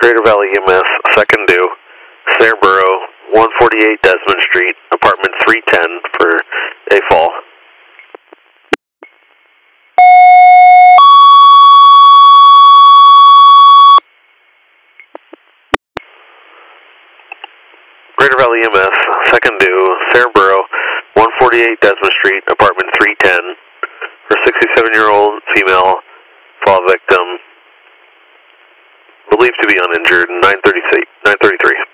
Greater Valley EMS, second due, Saraboro, 148 Desmond Street, apartment 310 for a fall. Greater Valley EMS, second due, Saraboro, 148 Desmond Street, apartment 310 for 67-year-old female fall victim, believed to be uninjured, 933.